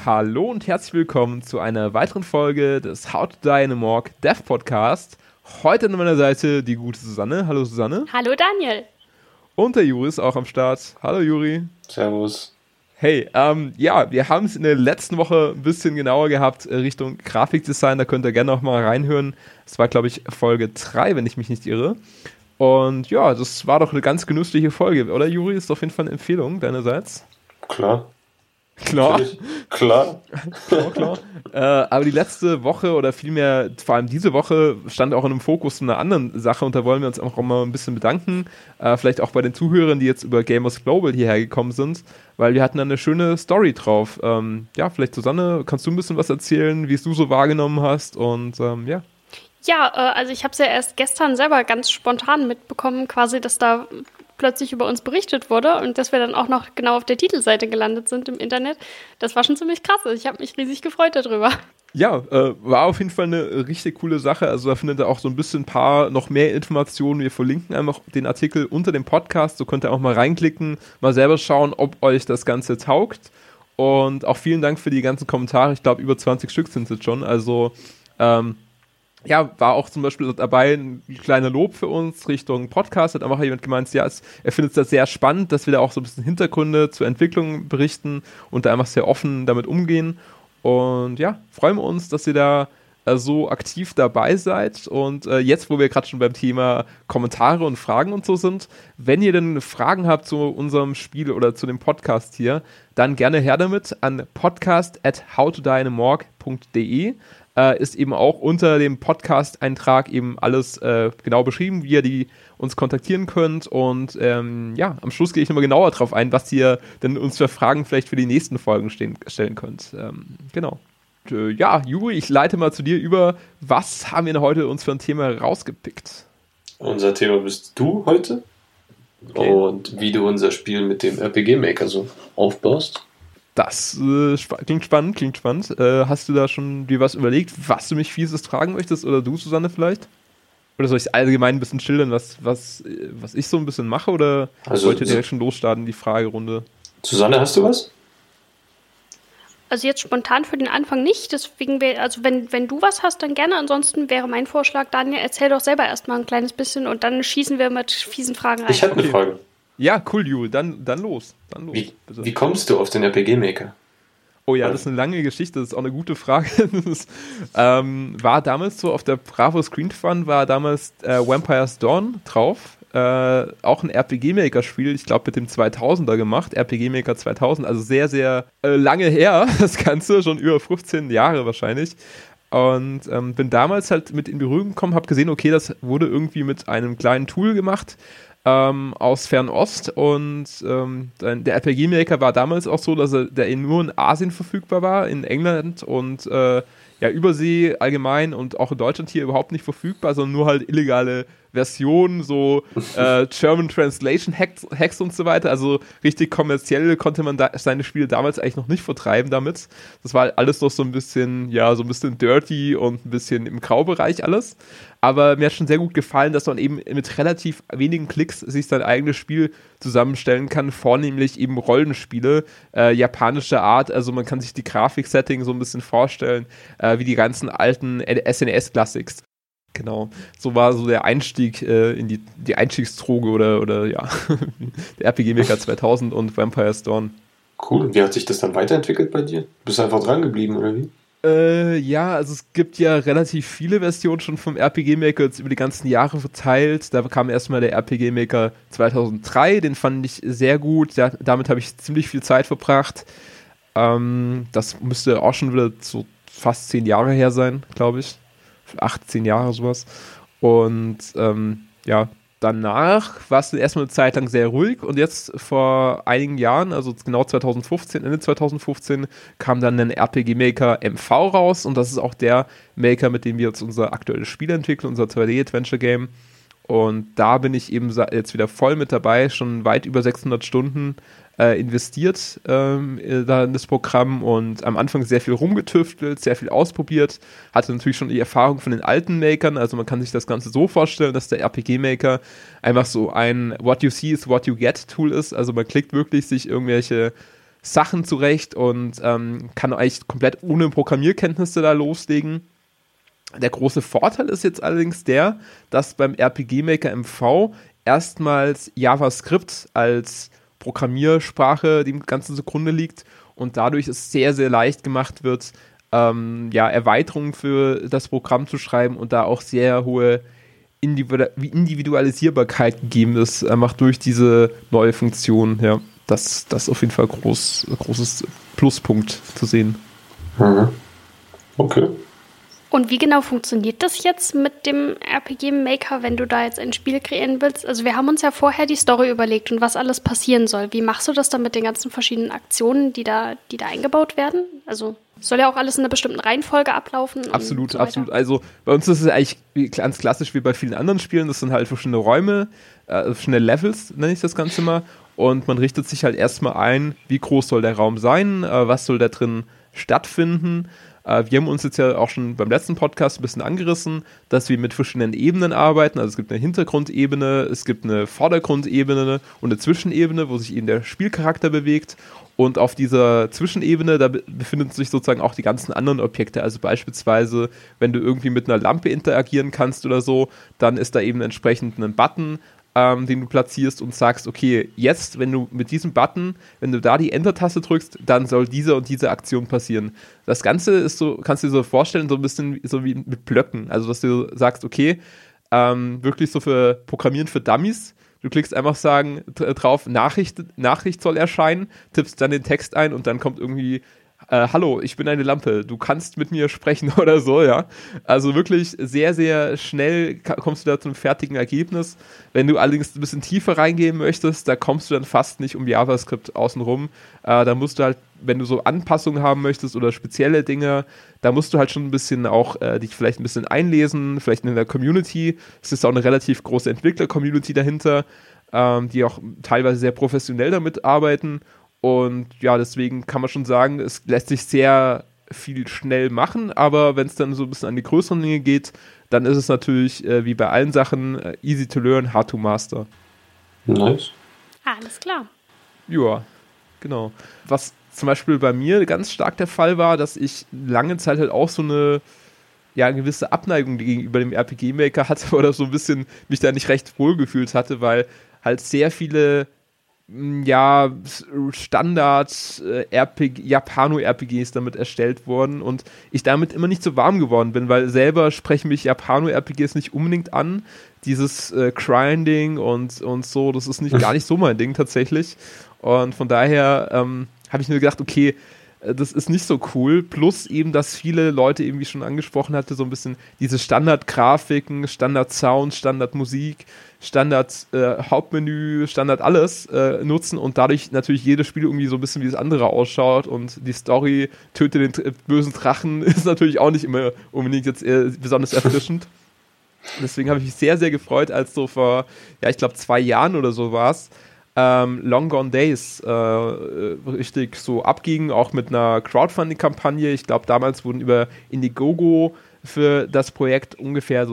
Hallo und herzlich willkommen zu einer weiteren Folge des How to Die in a Morgue Dev Podcast. Heute an meiner Seite die gute Susanne. Hallo Susanne. Hallo Daniel. Und der Juri ist auch am Start. Hallo Juri. Servus. Hey, wir haben es in der letzten Woche ein bisschen genauer gehabt Richtung Grafikdesign. Da könnt ihr gerne noch mal reinhören. Das war, glaube ich, Folge 3, wenn ich mich nicht irre. Und ja, das war doch eine ganz genüssliche Folge, oder Juri? Ist auf jeden Fall eine Empfehlung deinerseits. Klar. Klar. Klar. Aber die letzte Woche oder vielmehr vor allem diese Woche stand auch in einem Fokus einer anderen Sache und da wollen wir uns auch mal ein bisschen bedanken. Vielleicht auch bei den Zuhörern, die jetzt über Gamers Global hierher gekommen sind, weil wir hatten da eine schöne Story drauf. Vielleicht Susanne, kannst du ein bisschen was erzählen, wie es du so wahrgenommen hast und ja. Ja, also ich habe es ja erst gestern selber ganz spontan mitbekommen, quasi, dass da plötzlich über uns berichtet wurde und dass wir dann auch noch genau auf der Titelseite gelandet sind im Internet. Das war schon ziemlich krass. Ich habe mich riesig gefreut darüber. Ja, war auf jeden Fall eine richtig coole Sache. Also da findet ihr auch so ein bisschen noch mehr Informationen. Wir verlinken einfach den Artikel unter dem Podcast. So könnt ihr auch mal reinklicken, mal selber schauen, ob euch das Ganze taugt. Und auch vielen Dank für die ganzen Kommentare. Ich glaube, über 20 Stück sind es jetzt schon. Also, war auch zum Beispiel dabei ein kleiner Lob für uns Richtung Podcast. Hat einfach jemand gemeint, ja, er findet es da sehr spannend, dass wir da auch so ein bisschen Hintergründe zur Entwicklung berichten und da einfach sehr offen damit umgehen. Und ja, freuen wir uns, dass ihr da so aktiv dabei seid. Und jetzt, wo wir gerade schon beim Thema Kommentare und Fragen und so sind, wenn ihr denn Fragen habt zu unserem Spiel oder zu dem Podcast hier, dann gerne her damit an podcast@howtodieinaMorgue.de. Ist eben auch unter dem Podcast-Eintrag eben alles genau beschrieben, wie ihr uns kontaktieren könnt. Und am Schluss gehe ich nochmal genauer drauf ein, was ihr denn uns für Fragen vielleicht für die nächsten Folgen stellen könnt. Genau. Und, Juri, ich leite mal zu dir über. Was haben wir denn heute uns für ein Thema rausgepickt? Unser Thema bist du heute. Okay. Und wie du unser Spiel mit dem RPG-Maker so aufbaust. Das klingt spannend. Hast du da schon dir was überlegt, was du mich Fieses fragen möchtest? Oder du, Susanne, vielleicht? Oder soll ich allgemein ein bisschen schildern, was ich so ein bisschen mache? Oder wollt ihr direkt schon losstarten, die Fragerunde? Susanne, hast du was? Also jetzt spontan für den Anfang nicht. Deswegen, wenn du was hast, dann gerne. Ansonsten wäre mein Vorschlag, Daniel, erzähl doch selber erstmal ein kleines bisschen und dann schießen wir mit fiesen Fragen rein. Ich habe eine Frage. Ja, cool, Juli, dann los. Wie kommst du auf den RPG-Maker? Oh ja, das ist eine lange Geschichte, das ist auch eine gute Frage. Das war damals so, auf der Bravo Screen Fun war damals Vampire's Dawn drauf. Auch ein RPG-Maker-Spiel, ich glaube mit dem 2000er gemacht, RPG-Maker 2000, also sehr, sehr lange her, das Ganze, schon über 15 Jahre wahrscheinlich. Und bin damals halt mit in Berührung gekommen, habe gesehen, okay, das wurde irgendwie mit einem kleinen Tool gemacht, aus Fernost und der RPG-Maker war damals auch so, dass der nur in Asien verfügbar war, in England und Übersee allgemein und auch in Deutschland hier überhaupt nicht verfügbar, sondern nur halt illegale Versionen, so German Translation Hacks und so weiter, also richtig kommerziell konnte man seine Spiele damals eigentlich noch nicht vertreiben damit. Das war alles noch so ein bisschen dirty und ein bisschen im Graubereich alles. Aber mir hat schon sehr gut gefallen, dass man eben mit relativ wenigen Klicks sich sein eigenes Spiel zusammenstellen kann, vornehmlich eben Rollenspiele, japanischer Art, also man kann sich die Grafiksetting so ein bisschen vorstellen, wie die ganzen alten SNES-Classics. Genau, so war so der Einstieg in die Einstiegsdroge oder der RPG Maker 2000 und Vampire's Dawn. Cool, wie hat sich das dann weiterentwickelt bei dir? Bist du einfach dran geblieben, oder wie? Also es gibt ja relativ viele Versionen schon vom RPG Maker jetzt über die ganzen Jahre verteilt. Da kam erstmal der RPG Maker 2003, den fand ich sehr gut. Damit habe ich ziemlich viel Zeit verbracht. Das müsste auch schon wieder so fast 10 Jahre her sein, glaube ich. 18 Jahre sowas. Und danach war es erstmal eine Zeit lang sehr ruhig und jetzt vor einigen Jahren, also genau Ende 2015, kam dann ein RPG Maker MV raus und das ist auch der Maker, mit dem wir jetzt unser aktuelles Spiel entwickeln, unser 2D-Adventure-Game. Und da bin ich eben jetzt wieder voll mit dabei, schon weit über 600 Stunden investiert da in das Programm und am Anfang sehr viel rumgetüftelt, sehr viel ausprobiert, hatte natürlich schon die Erfahrung von den alten Makern, also man kann sich das Ganze so vorstellen, dass der RPG-Maker einfach so ein What you see is what you get Tool ist, also man klickt wirklich sich irgendwelche Sachen zurecht und kann eigentlich komplett ohne Programmierkenntnisse da loslegen. Der große Vorteil ist jetzt allerdings der, dass beim RPG Maker MV erstmals JavaScript als Programmiersprache dem Ganzen zugrunde liegt und dadurch es sehr, sehr leicht gemacht wird, Erweiterungen für das Programm zu schreiben und da auch sehr hohe Individualisierbarkeit gegeben ist, einfach durch diese neue Funktion. Ja, das ist auf jeden Fall großes Pluspunkt zu sehen. Mhm. Okay. Und wie genau funktioniert das jetzt mit dem RPG Maker, wenn du da jetzt ein Spiel kreieren willst? Also wir haben uns ja vorher die Story überlegt und was alles passieren soll. Wie machst du das dann mit den ganzen verschiedenen Aktionen, die da eingebaut werden? Also soll ja auch alles in einer bestimmten Reihenfolge ablaufen. Absolut, so absolut. Also bei uns ist es eigentlich ganz klassisch wie bei vielen anderen Spielen. Das sind halt verschiedene Räume, verschiedene Levels, nenne ich das Ganze mal. Und man richtet sich halt erstmal ein, wie groß soll der Raum sein, was soll da drin stattfinden. Wir haben uns jetzt ja auch schon beim letzten Podcast ein bisschen angerissen, dass wir mit verschiedenen Ebenen arbeiten. Also es gibt eine Hintergrundebene, es gibt eine Vordergrundebene und eine Zwischenebene, wo sich eben der Spielcharakter bewegt. Und auf dieser Zwischenebene, da befinden sich sozusagen auch die ganzen anderen Objekte. Also beispielsweise, wenn du irgendwie mit einer Lampe interagieren kannst oder so, dann ist da eben entsprechend ein Button, den du platzierst und sagst, okay, jetzt, wenn du mit diesem Button, wenn du da die Enter-Taste drückst, dann soll diese und diese Aktion passieren. Das Ganze ist so, kannst du dir so vorstellen, so ein bisschen so wie mit Blöcken. Also, dass du sagst, okay, wirklich so für Programmieren für Dummies. Du klickst einfach drauf, Nachricht soll erscheinen, tippst dann den Text ein und dann kommt irgendwie hallo, ich bin eine Lampe, du kannst mit mir sprechen oder so, ja. Also wirklich sehr, sehr schnell kommst du da zum fertigen Ergebnis. Wenn du allerdings ein bisschen tiefer reingehen möchtest, da kommst du dann fast nicht um JavaScript außenrum. Da musst du halt, wenn du so Anpassungen haben möchtest oder spezielle Dinge, da musst du halt schon ein bisschen auch dich vielleicht ein bisschen einlesen, vielleicht in der Community. Es ist auch eine relativ große Entwickler-Community dahinter, die auch teilweise sehr professionell damit arbeiten. Und ja, deswegen kann man schon sagen, es lässt sich sehr viel schnell machen, aber wenn es dann so ein bisschen an die größeren Dinge geht, dann ist es natürlich wie bei allen Sachen easy to learn, hard to master. Nice. Alles klar. Ja, genau. Was zum Beispiel bei mir ganz stark der Fall war, dass ich lange Zeit halt auch so eine gewisse Abneigung gegenüber dem RPG-Maker hatte oder so ein bisschen mich da nicht recht wohlgefühlt hatte, weil halt sehr viele Standard Japano-RPGs damit erstellt wurden und ich damit immer nicht so warm geworden bin, weil selber sprechen mich Japano-RPGs nicht unbedingt an. Dieses Grinding und so, das ist gar nicht so mein Ding tatsächlich. Und von daher habe ich mir gedacht, okay, das ist nicht so cool. Plus eben, dass viele Leute eben, wie ich schon angesprochen hatte, so ein bisschen diese Standard-Grafiken, Standard-Sound, Standard-Musik, Standard-Hauptmenü, Standard alles nutzen und dadurch natürlich jedes Spiel irgendwie so ein bisschen wie das andere ausschaut und die Story töte den bösen Drachen ist natürlich auch nicht immer unbedingt jetzt besonders erfrischend. Deswegen habe ich mich sehr, sehr gefreut, als so vor, ich glaube 2 Jahren oder so war es, Long Gone Days richtig so abging, auch mit einer Crowdfunding-Kampagne. Ich glaube, damals wurden über Indiegogo für das Projekt ungefähr so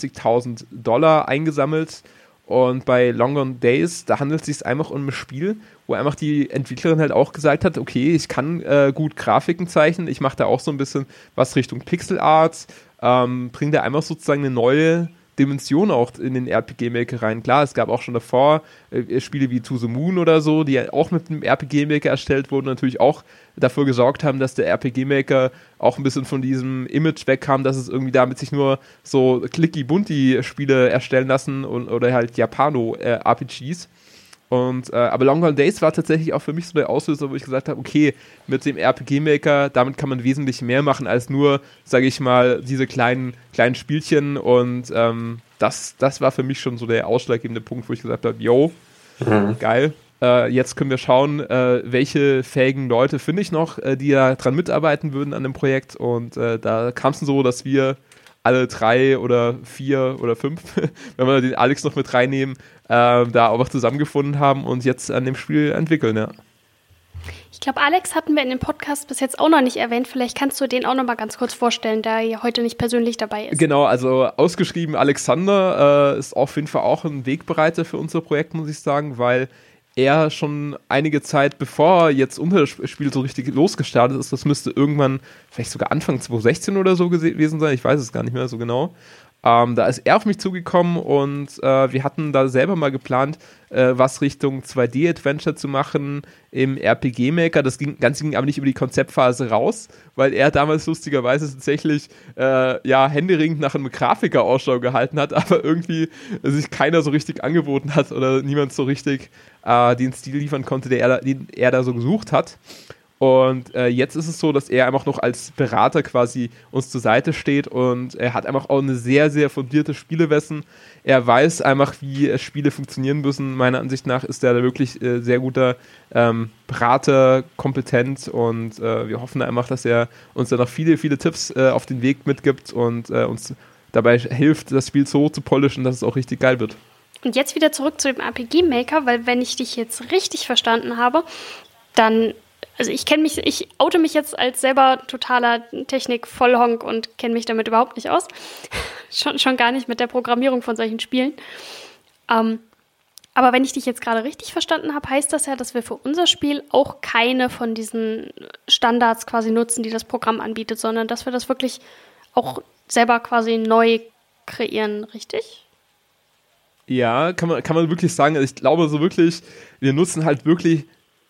$20.000 eingesammelt. Und bei Long Gone Days, da handelt es sich einfach um ein Spiel, wo einfach die Entwicklerin halt auch gesagt hat, okay, ich kann gut Grafiken zeichnen, ich mache da auch so ein bisschen was Richtung Pixel Art, bringe da einfach sozusagen eine neue Dimension auch in den RPG-Maker rein. Klar, es gab auch schon davor Spiele wie To the Moon oder so, die auch mit dem RPG-Maker erstellt wurden, natürlich auch dafür gesorgt haben, dass der RPG-Maker auch ein bisschen von diesem Image wegkam, dass es irgendwie damit sich nur so clicky-bunty-Spiele erstellen lassen oder halt Japano-RPGs. Aber Long Gone Days war tatsächlich auch für mich so der Auslöser, wo ich gesagt habe, okay, mit dem RPG-Maker, damit kann man wesentlich mehr machen als nur, sage ich mal, diese kleinen Spielchen und das war für mich schon so der ausschlaggebende Punkt, wo ich gesagt habe, yo, geil, jetzt können wir schauen, welche fähigen Leute finde ich noch, die da dran mitarbeiten würden an dem Projekt und da kam es so, dass wir alle 3 oder 4 oder 5, wenn wir den Alex noch mit reinnehmen, da auch zusammengefunden haben und jetzt an dem Spiel entwickeln, ja. Ich glaube, Alex hatten wir in dem Podcast bis jetzt auch noch nicht erwähnt. Vielleicht kannst du den auch noch mal ganz kurz vorstellen, der hier heute nicht persönlich dabei ist. Genau, also ausgeschrieben Alexander ist auf jeden Fall auch ein Wegbereiter für unser Projekt, muss ich sagen, weil er schon einige Zeit, bevor jetzt unser Spiel so richtig losgestartet ist, das müsste irgendwann, vielleicht sogar Anfang 2016 oder so gewesen sein, ich weiß es gar nicht mehr so genau. Da ist er auf mich zugekommen und wir hatten da selber mal geplant, was Richtung 2D-Adventure zu machen im RPG-Maker. Das Ganze ging aber nicht über die Konzeptphase raus, weil er damals lustigerweise tatsächlich händeringend nach einem Grafiker Ausschau gehalten hat, aber irgendwie sich keiner so richtig angeboten hat oder niemand so richtig den Stil liefern konnte, den er da so gesucht hat. Und jetzt ist es so, dass er einfach noch als Berater quasi uns zur Seite steht und er hat einfach auch eine sehr, sehr fundierte Spielewissen. Er weiß einfach, wie Spiele funktionieren müssen. Meiner Ansicht nach ist er da wirklich sehr guter Berater, kompetent und wir hoffen einfach, dass er uns da noch viele, viele Tipps auf den Weg mitgibt und uns dabei hilft, das Spiel so zu polischen, dass es auch richtig geil wird. Und jetzt wieder zurück zu dem RPG-Maker, weil wenn ich dich jetzt richtig verstanden habe, dann also ich oute mich jetzt als selber totaler Technik-Vollhonk und kenne mich damit überhaupt nicht aus. schon gar nicht mit der Programmierung von solchen Spielen. Aber wenn ich dich jetzt gerade richtig verstanden habe, heißt das ja, dass wir für unser Spiel auch keine von diesen Standards quasi nutzen, die das Programm anbietet, sondern dass wir das wirklich auch selber quasi neu kreieren, richtig? Ja, kann man wirklich sagen. Also ich glaube so wirklich, wir nutzen halt wirklich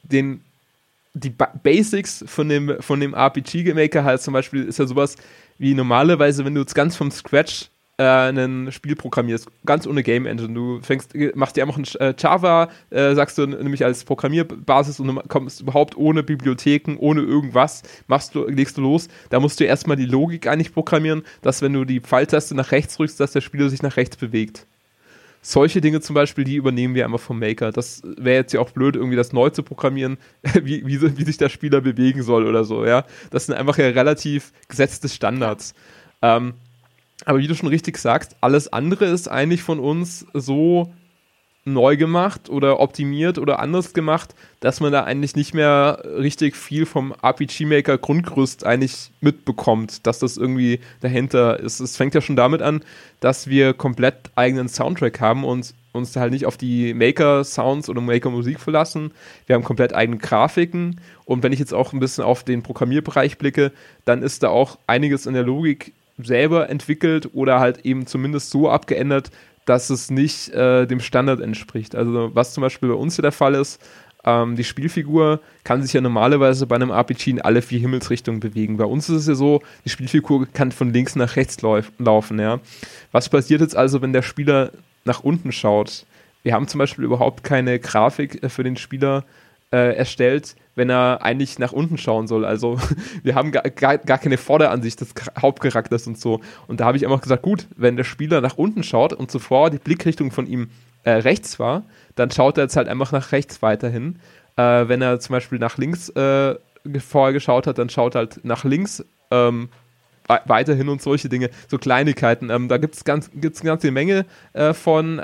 die Basics von dem RPG-Maker halt zum Beispiel ist ja sowas wie normalerweise, wenn du jetzt ganz vom Scratch ein Spiel programmierst, ganz ohne Game Engine. Du machst dir einfach ein Java, sagst du nämlich als Programmierbasis und du kommst überhaupt ohne Bibliotheken, ohne irgendwas, legst du los. Da musst du erstmal die Logik eigentlich programmieren, dass wenn du die Pfeiltaste nach rechts drückst, dass der Spieler sich nach rechts bewegt. Solche Dinge zum Beispiel, die übernehmen wir einmal vom Maker. Das wäre jetzt ja auch blöd, irgendwie das neu zu programmieren, wie sich der Spieler bewegen soll oder so, ja. Das sind einfach ja relativ gesetzte Standards. Aber wie du schon richtig sagst, alles andere ist eigentlich von uns so neu gemacht oder optimiert oder anders gemacht, dass man da eigentlich nicht mehr richtig viel vom RPG-Maker Grundgerüst eigentlich mitbekommt, dass das irgendwie dahinter ist. Es fängt ja schon damit an, dass wir komplett eigenen Soundtrack haben und uns da halt nicht auf die Maker-Sounds oder Maker-Musik verlassen. Wir haben komplett eigene Grafiken und wenn ich jetzt auch ein bisschen auf den Programmierbereich blicke, dann ist da auch einiges in der Logik selber entwickelt oder halt eben zumindest so abgeändert, dass es nicht dem Standard entspricht. Also was zum Beispiel bei uns hier der Fall ist, die Spielfigur kann sich ja normalerweise bei einem RPG in alle 4 Himmelsrichtungen bewegen. Bei uns ist es ja so, die Spielfigur kann von links nach rechts laufen. Ja. Was passiert jetzt also, wenn der Spieler nach unten schaut? Wir haben zum Beispiel überhaupt keine Grafik für den Spieler erstellt, wenn er eigentlich nach unten schauen soll. Also wir haben gar keine Vorderansicht des Hauptcharakters und so. Und da habe ich einfach gesagt, gut, wenn der Spieler nach unten schaut und zuvor die Blickrichtung von ihm rechts war, dann schaut er jetzt halt einfach nach rechts weiterhin. Wenn er zum Beispiel nach links vorher geschaut hat, dann schaut er halt nach links weiterhin und solche Dinge, so Kleinigkeiten. Da gibt's eine ganze Menge von.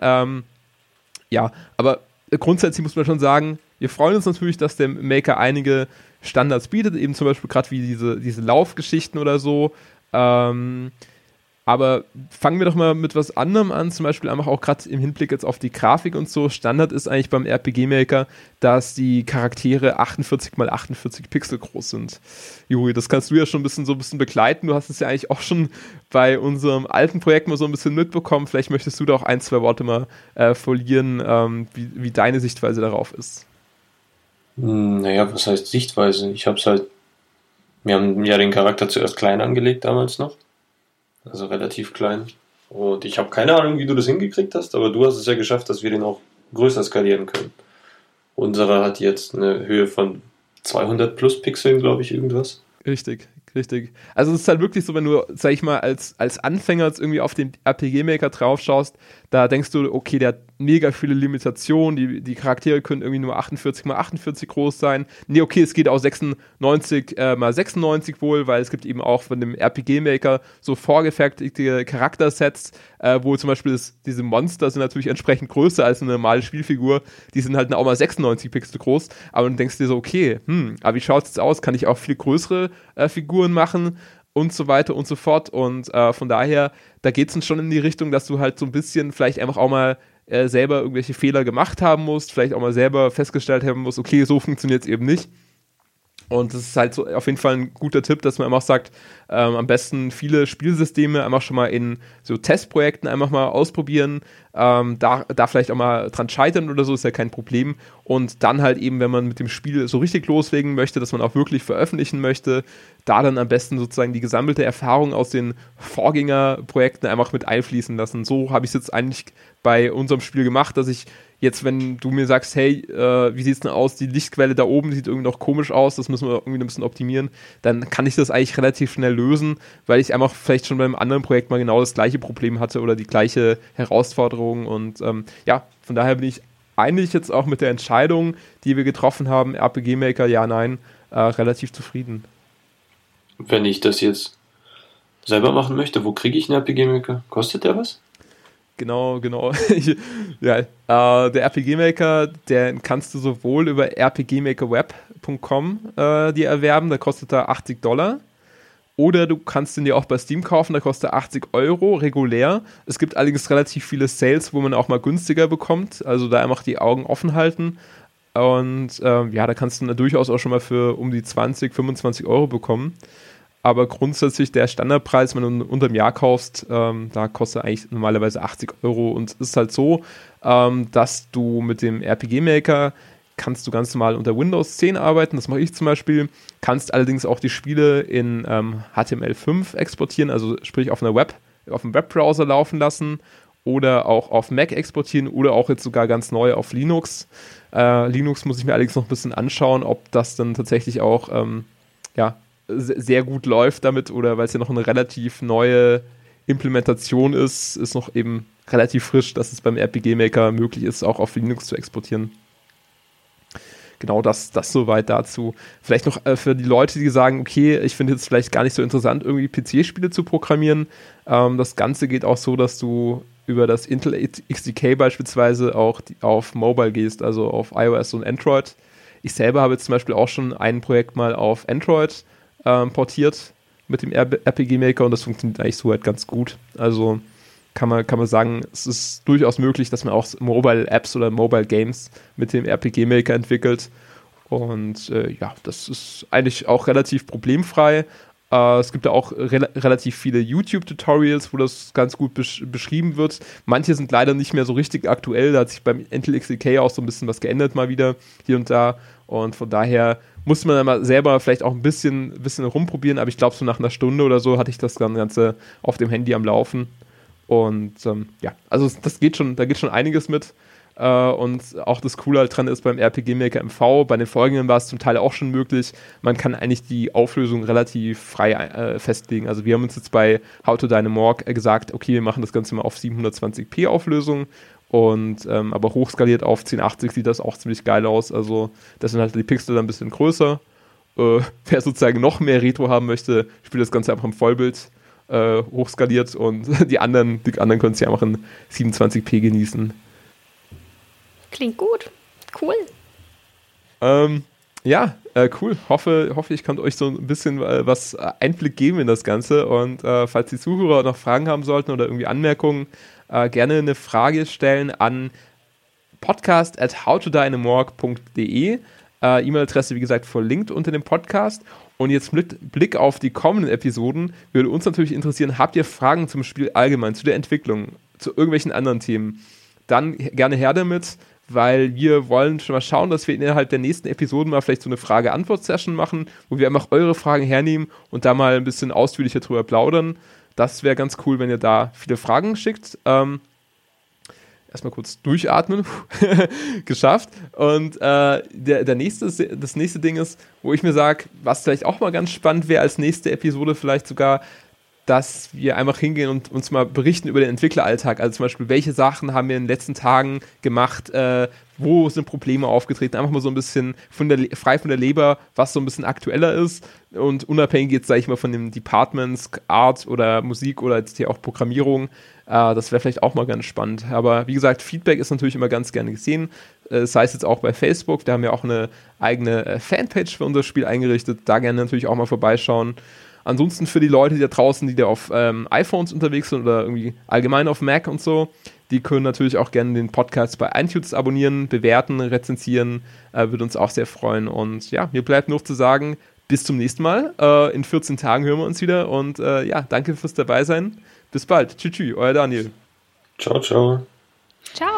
Aber grundsätzlich muss man schon sagen, wir freuen uns natürlich, dass der Maker einige Standards bietet, eben zum Beispiel gerade wie diese Laufgeschichten oder so. Aber fangen wir doch mal mit was anderem an, zum Beispiel einfach auch gerade im Hinblick jetzt auf die Grafik und so. Standard ist eigentlich beim RPG-Maker, dass die Charaktere 48x48 Pixel groß sind. Juri, das kannst du ja schon ein bisschen begleiten. Du hast es ja eigentlich auch schon bei unserem alten Projekt mal so ein bisschen mitbekommen. Vielleicht möchtest du da auch 1, 2 Worte mal verlieren, wie deine Sichtweise darauf ist. Naja, was heißt Sichtweise? Wir haben ja den Charakter zuerst klein angelegt damals noch. Also relativ klein. Und ich habe keine Ahnung, wie du das hingekriegt hast, aber du hast es ja geschafft, dass wir den auch größer skalieren können. Unsere hat jetzt eine Höhe von 200 plus Pixeln, glaube ich, irgendwas. Richtig. Also es ist halt wirklich so, wenn du, sag ich mal, als Anfänger jetzt irgendwie auf den RPG-Maker drauf schaust, da denkst du, okay, der hat mega viele Limitationen, die Charaktere können irgendwie nur 48x48 groß sein. Nee, okay, es geht auch 96x96 wohl, weil es gibt eben auch von dem RPG-Maker so vorgefertigte Charaktersets, wo zum Beispiel diese Monster sind natürlich entsprechend größer als eine normale Spielfigur, die sind halt auch mal 96 Pixel groß, aber du denkst dir so, okay, aber wie schaut es jetzt aus? Kann ich auch viel größere Figuren machen? Und so weiter und so fort. Und von daher, da geht es schon in die Richtung, dass du halt so ein bisschen vielleicht einfach auch mal selber irgendwelche Fehler gemacht haben musst, vielleicht auch mal selber festgestellt haben musst, okay, so funktioniert es eben nicht. Und das ist halt so auf jeden Fall ein guter Tipp, dass man einfach sagt, am besten viele Spielsysteme einfach schon mal in so Testprojekten einfach mal ausprobieren, da vielleicht auch mal dran scheitern oder so, ist ja kein Problem. Und dann halt eben, wenn man mit dem Spiel so richtig loslegen möchte, dass man auch wirklich veröffentlichen möchte, da dann am besten sozusagen die gesammelte Erfahrung aus den Vorgängerprojekten einfach mit einfließen lassen. So habe ich es jetzt eigentlich bei unserem Spiel gemacht, dass ich jetzt, wenn du mir sagst, hey, wie sieht es denn aus, die Lichtquelle da oben sieht irgendwie noch komisch aus, das müssen wir irgendwie ein bisschen optimieren, dann kann ich das eigentlich relativ schnell lösen, weil ich einfach vielleicht schon beim anderen Projekt mal genau das gleiche Problem hatte oder die gleiche Herausforderung und von daher bin ich eigentlich jetzt auch mit der Entscheidung, die wir getroffen haben, RPG Maker, ja, nein, relativ zufrieden. Wenn ich das jetzt selber machen möchte, wo kriege ich einen RPG Maker? Kostet der was? Genau. Der RPG Maker, den kannst du sowohl über rpgmakerweb.com dir erwerben, da kostet er $80. Oder du kannst den dir auch bei Steam kaufen, da kostet er €80 regulär. Es gibt allerdings relativ viele Sales, wo man auch mal günstiger bekommt, also da einfach die Augen offen halten. Und da kannst du durchaus auch schon mal für um die 20, 25 Euro bekommen. Aber grundsätzlich der Standardpreis, wenn du unter dem Jahr kaufst, da kostet eigentlich normalerweise 80 Euro. Und es ist halt so, dass du mit dem RPG Maker kannst du ganz normal unter Windows 10 arbeiten. Das mache ich zum Beispiel. Kannst allerdings auch die Spiele in HTML5 exportieren, also sprich auf dem Webbrowser laufen lassen oder auch auf Mac exportieren oder auch jetzt sogar ganz neu auf Linux. Linux muss ich mir allerdings noch ein bisschen anschauen, ob das dann tatsächlich auch sehr gut läuft damit oder weil es ja noch eine relativ neue Implementation ist noch eben relativ frisch, dass es beim RPG Maker möglich ist, auch auf Linux zu exportieren. Genau, das soweit dazu. Vielleicht noch für die Leute, die sagen, okay, ich finde jetzt vielleicht gar nicht so interessant, irgendwie PC-Spiele zu programmieren. Das Ganze geht auch so, dass du über das Intel XDK beispielsweise auch auf Mobile gehst, also auf iOS und Android. Ich selber habe jetzt zum Beispiel auch schon ein Projekt mal auf Android portiert mit dem RPG Maker und das funktioniert eigentlich so halt ganz gut. Also kann man sagen, es ist durchaus möglich, dass man auch Mobile Apps oder Mobile Games mit dem RPG Maker entwickelt und das ist eigentlich auch relativ problemfrei. Es gibt da auch relativ viele YouTube-Tutorials, wo das ganz gut beschrieben wird. Manche sind leider nicht mehr so richtig aktuell, da hat sich beim Intel XDK auch so ein bisschen was geändert mal wieder hier und da und von daher muss man dann mal selber vielleicht auch ein bisschen rumprobieren, aber ich glaube, so nach einer Stunde oder so hatte ich das Ganze auf dem Handy am Laufen. Und also das geht schon, da geht schon einiges mit. Und auch das Coole halt dran ist beim RPG Maker MV, bei den Vorgängern war es zum Teil auch schon möglich. Man kann eigentlich die Auflösung relativ frei festlegen. Also wir haben uns jetzt bei How to Dynamorg gesagt, okay, wir machen das Ganze mal auf 720p Auflösung und aber hochskaliert auf 1080 sieht das auch ziemlich geil aus. Also das sind halt die Pixel dann ein bisschen größer. Wer sozusagen noch mehr Retro haben möchte, spielt das Ganze einfach im Vollbild hochskaliert und die anderen können es ja einfach in 27p genießen. Klingt gut. Cool. Cool. Hoffe, ich konnte euch so ein bisschen was Einblick geben in das Ganze und falls die Zuhörer noch Fragen haben sollten oder irgendwie Anmerkungen, gerne eine Frage stellen an podcast@howtodynamorg.de. E-Mail-Adresse, wie gesagt, verlinkt unter dem Podcast. Und jetzt mit Blick auf die kommenden Episoden würde uns natürlich interessieren, habt ihr Fragen zum Spiel allgemein, zu der Entwicklung, zu irgendwelchen anderen Themen? Dann gerne her damit, weil wir wollen schon mal schauen, dass wir innerhalb der nächsten Episoden mal vielleicht so eine Frage-Antwort-Session machen, wo wir einfach eure Fragen hernehmen und da mal ein bisschen ausführlicher drüber plaudern. Das wäre ganz cool, wenn ihr da viele Fragen schickt. Erstmal kurz durchatmen. Geschafft. Und das nächste Ding ist, wo ich mir sage, was vielleicht auch mal ganz spannend wäre als nächste Episode vielleicht sogar, dass wir einfach hingehen und uns mal berichten über den Entwickleralltag. Also zum Beispiel, welche Sachen haben wir in den letzten Tagen gemacht, wo sind Probleme aufgetreten, einfach mal so ein bisschen frei von der Leber, was so ein bisschen aktueller ist und unabhängig jetzt, sage ich mal, von den Departments, Art oder Musik oder jetzt hier auch Programmierung. Das wäre vielleicht auch mal ganz spannend. Aber wie gesagt, Feedback ist natürlich immer ganz gerne gesehen. Sei es jetzt auch bei Facebook, da haben wir auch eine eigene Fanpage für unser Spiel eingerichtet. Da gerne natürlich auch mal vorbeischauen. Ansonsten für die Leute da draußen, die da auf iPhones unterwegs sind oder irgendwie allgemein auf Mac und so, Die können natürlich auch gerne den Podcast bei iTunes abonnieren, bewerten, rezensieren. Würde uns auch sehr freuen. Und ja, mir bleibt nur zu sagen, bis zum nächsten Mal. In 14 Tagen hören wir uns wieder. Und danke fürs Dabeisein. Bis bald. Tschüss, euer Daniel. Ciao, ciao. Ciao.